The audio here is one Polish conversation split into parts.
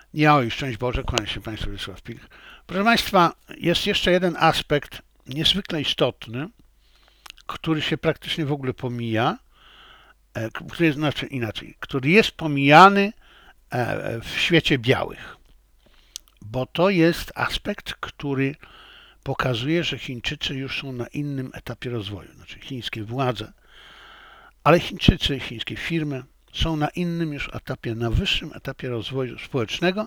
Ja i szczęść Boże, kłaniam się Państwu Wiesław Pilch. Proszę Państwa, jest jeszcze jeden aspekt niezwykle istotny, który się praktycznie w ogóle pomija, który jest inaczej, który jest pomijany w świecie białych, bo to jest aspekt, który pokazuje, że Chińczycy już są na innym etapie rozwoju, znaczy chińskie władze, ale Chińczycy, chińskie firmy są na innym już etapie, na wyższym etapie rozwoju społecznego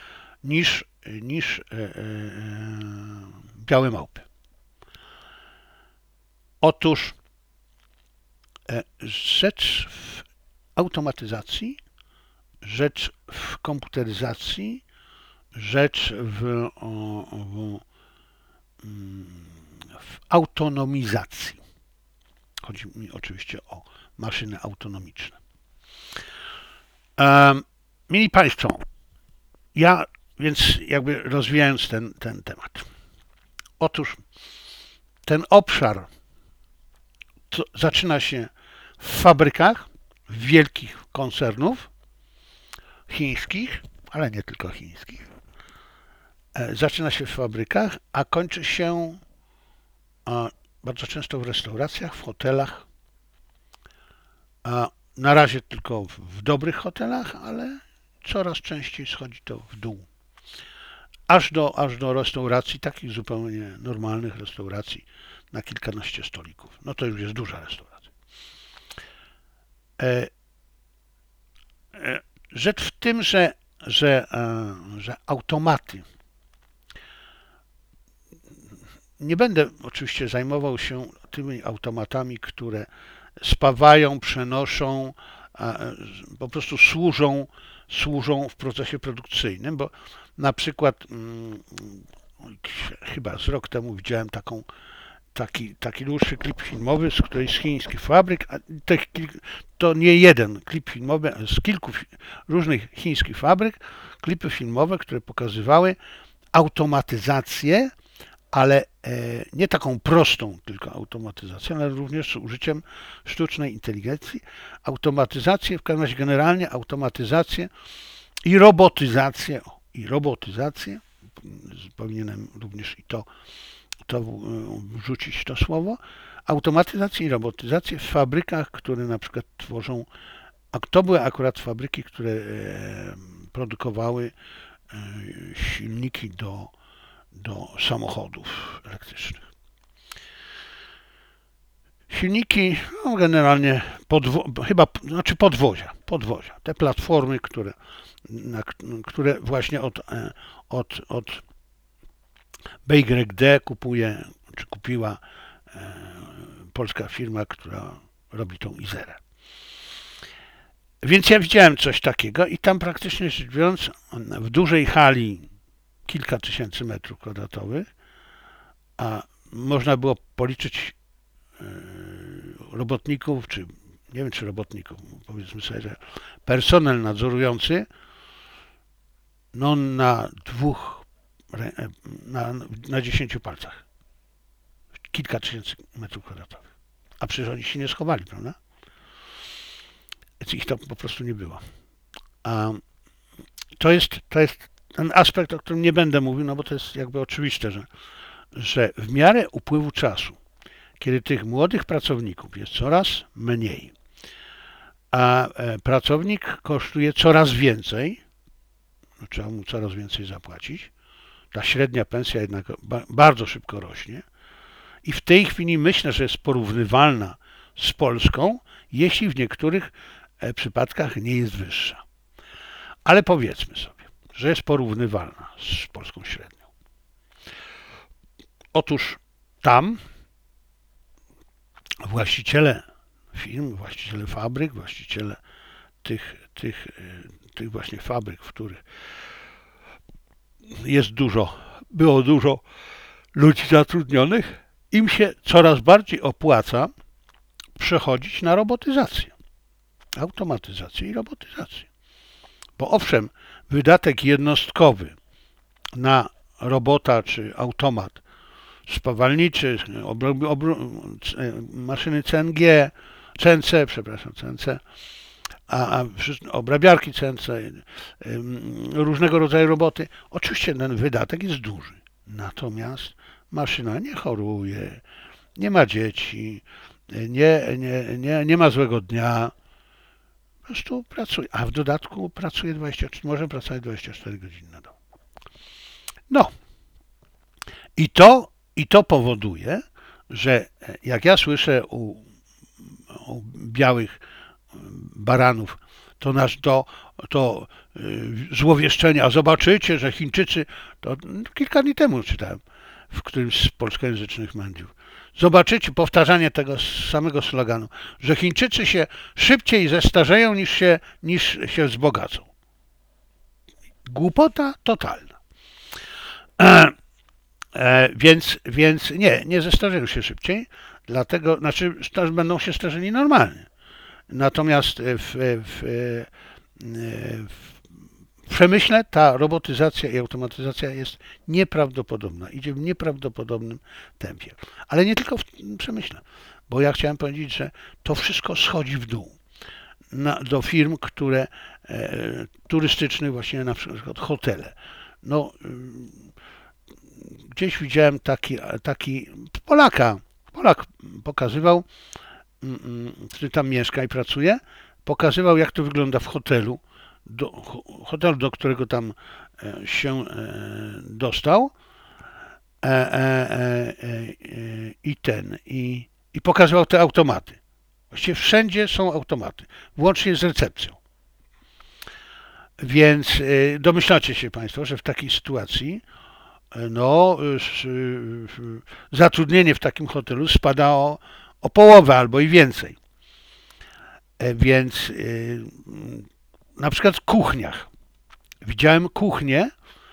niż białe małpy. Otóż rzecz w automatyzacji, rzecz w komputeryzacji, rzecz w autonomizacji. Chodzi mi oczywiście o maszyny autonomiczne. Mili Państwo, ja więc jakby rozwijając ten temat. Otóż ten obszar zaczyna się w fabrykach wielkich koncernów chińskich, ale nie tylko chińskich. Zaczyna się w fabrykach, a kończy się bardzo często w restauracjach, w hotelach. Na razie tylko w dobrych hotelach, ale coraz częściej schodzi to w dół. Aż do restauracji, takich zupełnie normalnych restauracji na kilkanaście stolików. No to już jest duża restauracja. Rzecz w tym, że automaty. Nie będę oczywiście zajmował się tymi automatami, które spawają, przenoszą, po prostu służą w procesie produkcyjnym, bo na przykład chyba z rok temu widziałem taki dłuższy klip filmowy z którejś z chińskich fabryk, a to nie jeden klip filmowy, ale z kilku różnych chińskich fabryk, klipy filmowe, które pokazywały automatyzację, ale nie taką prostą tylko automatyzację, ale również z użyciem sztucznej inteligencji, automatyzację, w każdym razie generalnie automatyzację i robotyzację, powinienem również i to wrzucić to słowo, automatyzację i robotyzację w fabrykach, które na przykład tworzą, a to były akurat fabryki, które produkowały silniki do samochodów elektrycznych. Silniki, no generalnie podwozia, te platformy, które właśnie od BYD kupiła polska firma, która robi tą Izerę. Więc ja widziałem coś takiego i tam praktycznie rzecz biorąc w dużej hali kilka tysięcy metrów kwadratowych, a można było policzyć robotników, czy nie wiem czy robotników, powiedzmy sobie, że personel nadzorujący no na 10 palcach. Kilka tysięcy metrów kwadratowych. A przecież oni się nie schowali, prawda? Ich to po prostu nie było. A to jest ten aspekt, o którym nie będę mówił, no bo to jest jakby oczywiste, że w miarę upływu czasu, kiedy tych młodych pracowników jest coraz mniej, a pracownik kosztuje coraz więcej, no trzeba mu coraz więcej zapłacić, ta średnia pensja jednak bardzo szybko rośnie i w tej chwili myślę, że jest porównywalna z Polską, jeśli w niektórych przypadkach nie jest wyższa. Ale powiedzmy sobie, że jest porównywalna z polską średnią. Otóż tam właściciele firm, właściciele fabryk, właściciele tych właśnie fabryk, w których było dużo ludzi zatrudnionych, im się coraz bardziej opłaca przechodzić na robotyzację, automatyzację i robotyzację. Bo owszem, wydatek jednostkowy na robota czy automat spawalniczy, maszyny CNC, a obrabiarki CNC, różnego rodzaju roboty. Oczywiście ten wydatek jest duży. Natomiast maszyna nie choruje, nie ma dzieci, nie ma złego dnia. Po prostu pracuje. A w dodatku pracuje może pracować 24 godziny na dobę. No. I to powoduje, że jak ja słyszę u białych baranów, to złowieszczenie, a zobaczycie, że Chińczycy, to kilka dni temu czytałem w którymś z polskojęzycznych mediów. Zobaczycie powtarzanie tego samego sloganu, że Chińczycy się szybciej zestarzeją niż się wzbogacą. Głupota totalna. Więc nie zestarzeją się szybciej, dlatego, znaczy będą się starzeli normalnie. Natomiast w przemyśle ta robotyzacja i automatyzacja jest nieprawdopodobna, idzie w nieprawdopodobnym tempie. Ale nie tylko w przemyśle, bo ja chciałem powiedzieć, że to wszystko schodzi w dół do firm, które turystycznych, właśnie na przykład hotele. No, gdzieś widziałem taki Polak pokazywał, który tam mieszka i pracuje, pokazywał, jak to wygląda w hotelu, do którego tam się dostał i pokazywał te automaty. Właściwie wszędzie są automaty, włącznie z recepcją. Więc domyślacie się Państwo, że w takiej sytuacji zatrudnienie w takim hotelu spada o połowę albo i więcej. Więc na przykład w kuchniach. Widziałem kuchnie,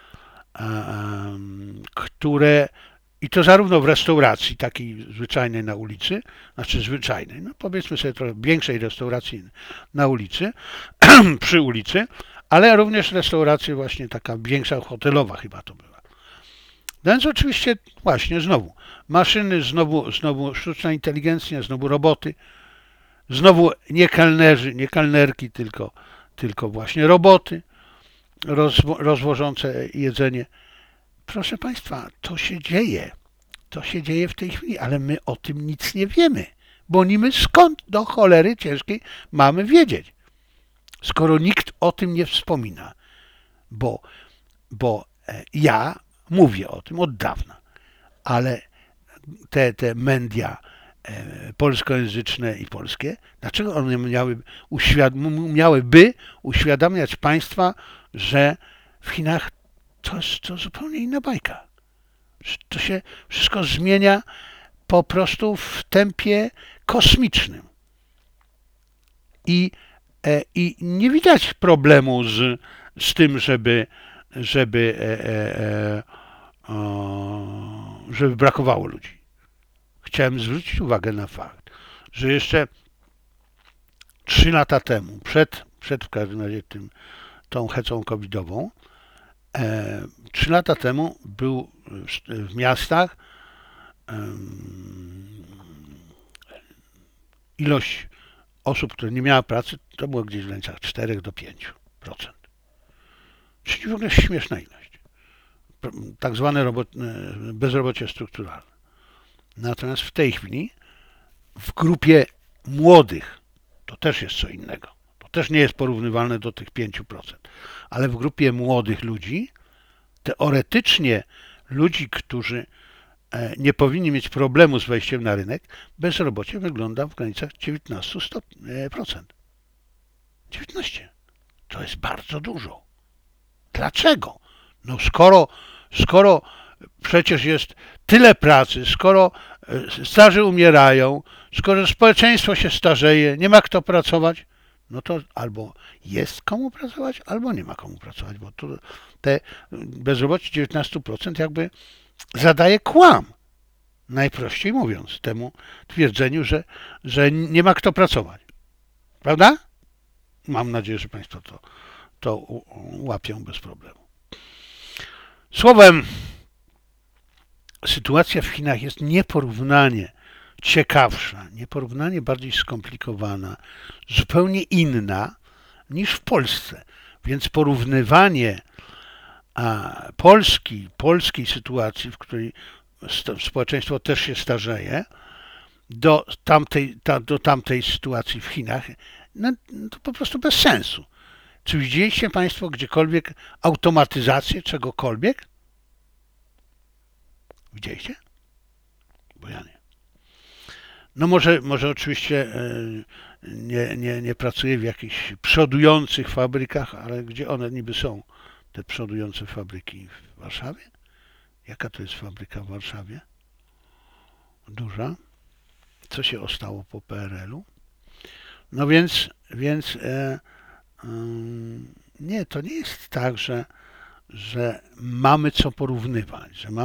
które, i to zarówno w restauracji takiej zwyczajnej na ulicy, znaczy zwyczajnej, no powiedzmy sobie trochę większej restauracji na ulicy, przy ulicy, ale również restauracja właśnie taka większa, hotelowa chyba to była. Więc oczywiście właśnie znowu maszyny, znowu sztuczna inteligencja, znowu roboty, znowu nie kelnerzy, nie kelnerki, tylko właśnie roboty rozwożące jedzenie. Proszę Państwa, to się dzieje w tej chwili, ale my o tym nic nie wiemy, bo niby skąd do cholery ciężkiej mamy wiedzieć, skoro nikt o tym nie wspomina, bo ja mówię o tym od dawna, ale te media polskojęzyczne i polskie, dlaczego one miałyby uświadamiać Państwa, że w Chinach to jest to zupełnie inna bajka. To się wszystko zmienia po prostu w tempie kosmicznym. I nie widać problemu z tym, żeby brakowało ludzi. Chciałem zwrócić uwagę na fakt, że jeszcze 3 lata temu, przed w każdym razie tą hecą covidową, 3 lata temu był w miastach ilość osób, które nie miały pracy, to było gdzieś w granicach 4 do 5%. Czyli w ogóle śmieszna ilość. Tak zwane bezrobocie strukturalne. Natomiast w tej chwili w grupie młodych to też jest co innego. To też nie jest porównywalne do tych 5%. Ale w grupie młodych ludzi, teoretycznie ludzi, którzy nie powinni mieć problemu z wejściem na rynek, bezrobocie wygląda w granicach 19%. 19%. To jest bardzo dużo. Dlaczego? No skoro przecież jest tyle pracy, skoro starzy umierają, skoro społeczeństwo się starzeje, nie ma kto pracować, no to albo jest komu pracować, albo nie ma komu pracować, bo tu te bezrobocie 19% jakby zadaje kłam, najprościej mówiąc, temu twierdzeniu, że nie ma kto pracować. Prawda? Mam nadzieję, że Państwo to łapią bez problemu. Słowem, sytuacja w Chinach jest nieporównanie ciekawsza, nieporównanie bardziej skomplikowana, zupełnie inna niż w Polsce. Więc porównywanie polskiej sytuacji, w której społeczeństwo też się starzeje, do tamtej sytuacji w Chinach, no, to po prostu bez sensu. Czy widzieliście Państwo gdziekolwiek automatyzację czegokolwiek? Widzieliście? Bo ja nie. No może oczywiście nie pracuję w jakichś przodujących fabrykach, ale gdzie one niby są, te przodujące fabryki w Warszawie? Jaka to jest fabryka w Warszawie? Duża. Co się ostało po PRL-u? No więc nie, to nie jest tak, że mamy co porównywać, że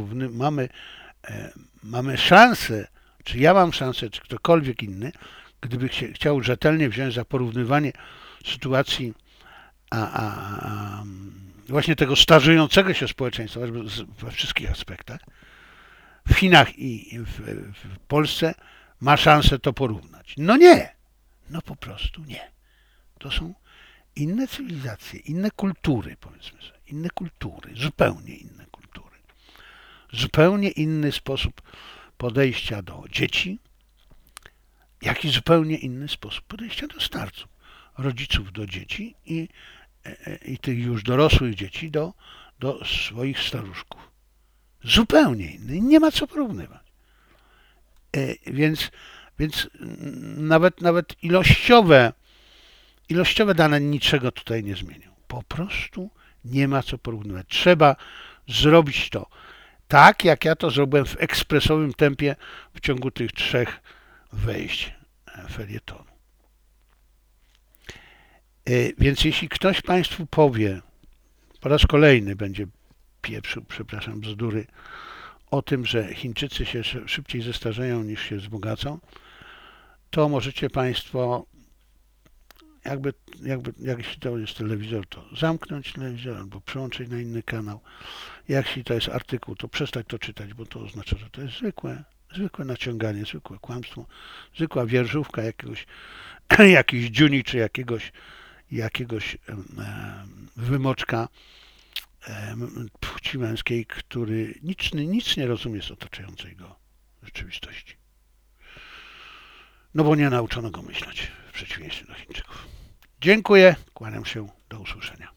mamy szansę, czy ja mam szansę, czy ktokolwiek inny, gdyby chciał rzetelnie wziąć za porównywanie sytuacji właśnie tego starzejącego się społeczeństwa we wszystkich aspektach, w Chinach i w Polsce ma szansę to porównać. No nie, no po prostu nie. To są inne cywilizacje, inne kultury, powiedzmy sobie, inne kultury, zupełnie inne kultury. Zupełnie inny sposób podejścia do dzieci, jak i zupełnie inny sposób podejścia do starców, rodziców do dzieci i tych już dorosłych dzieci do swoich staruszków. Zupełnie inny, nie ma co porównywać. Więc nawet ilościowe dane niczego tutaj nie zmienią. Po prostu nie ma co porównywać. Trzeba zrobić to tak, jak ja to zrobiłem w ekspresowym tempie w ciągu tych 3 wejść felietonu. Więc jeśli ktoś Państwu powie, po raz kolejny będzie pieprzył, przepraszam, bzdury o tym, że Chińczycy się szybciej zestarzeją niż się wzbogacą, to możecie Państwo, jeśli to jest telewizor, to zamknąć telewizor albo przełączyć na inny kanał. Jeśli to jest artykuł, to przestać to czytać, bo to oznacza, że to jest zwykłe naciąganie, zwykłe kłamstwo, zwykła wierszówka jakiejś dziuni czy jakiegoś wymoczka płci męskiej, który nic nie rozumie z otaczającej go rzeczywistości. No bo nie nauczono go myśleć, w przeciwieństwie do Chińczyków. Dziękuję, kłaniam się, do usłyszenia.